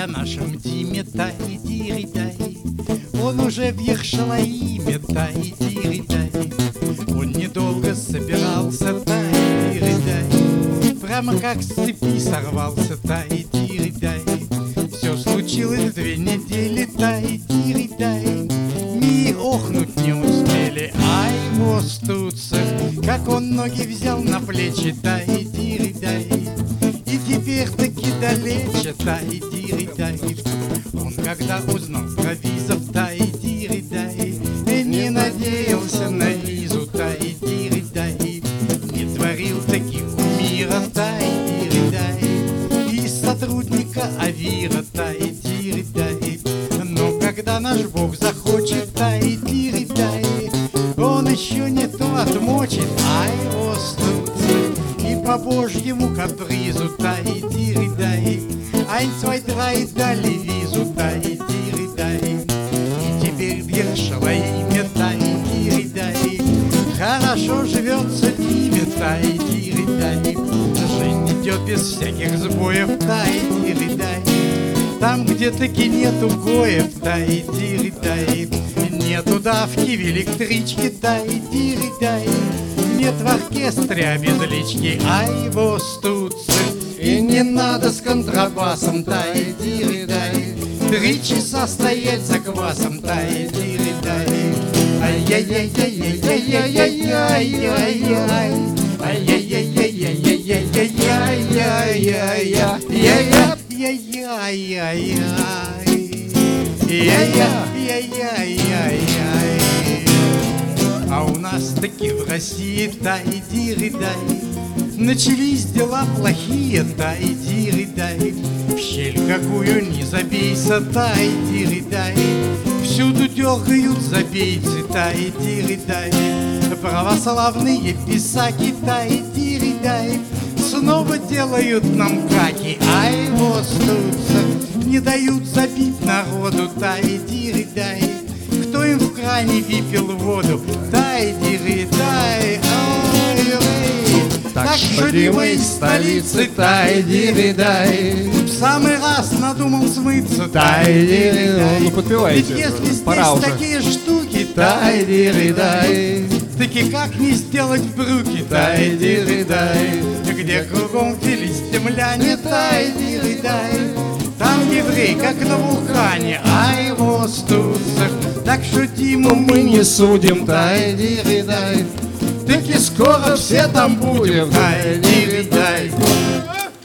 о нашем Диме, тай-дири-дай. Он уже в Ершалаиме, тай-дири-дай. Он недолго собирался, тай-дири-дай. Прямо как с цепи сорвался, тай-дири-дай. Все случилось 2 недели, тай-дири-дай. Ми охнуть не успели, ай, востуцах. Как он ноги взял на плечи, тай-дири-дай. И теперь таки далече, тай-дири-дай. Он когда узнал про визов, тай-дири-дай, не надеялся на визу, тай-дири-дай. Не творил таких мира, тай-дири-дай. И сотрудника Авира, тай-дири-дай. Но когда наш Бог захочет, тай-дири-дай, он еще не то отмочит, ай, остутся. И по божьему капризу, тай-дири-дай, 1, 2, 3 дали визу, тай-дири-дай. И теперь в Ершалаиме, тай-дири-дай, хорошо живется Диме, тай-дири-дай. Жизнь идет без всяких сбоев, тай-дири-дай. Там, где таки нету гоев, тай-дири-дай. Нету давки в электричке, тай-дири-дай. Нет в оркестре обезлички, ай, востутцы. И не надо с контрабасом, тай-дири-дай. 3 часа стоять за квасом, тай-дири-дай. Ай-яй-яй-яй-яй-яй-яй-яй-яй. Ай-яй-яй-яй-яй-яй-яй-яй-яй-яй-яй-яй. А у нас таки в России, тай-дири-дай, начались дела плохие, тай-дири-дай. В щель какую ни забейся, тай-дири-дай. Всюду дергают забейцы, тай-дири-дай. Православные писаки, тай-дири-дай, снова делают нам каки, ай, востутся. Не дают забить народу, тай-дири-дай. Кто им в кране выпил воду, тай-дири-дай, ай-рей. Так что Дима из столицы, тай-дири-дай, в самый раз надумал смыться, тай-дири-дай. Ну подпевайте, ведь если здесь пора уже. такие штуки, тай-дири-дай, таки как не сделать брюки, тай-дири-дай. Где кругом филистимляне, тай-дири-дай. Там еврей, как на вулкане, ай, востутцах. Так что Диму мы не судим, тай-дири-дай. Таки скоро все там будем, тай-дири-дай.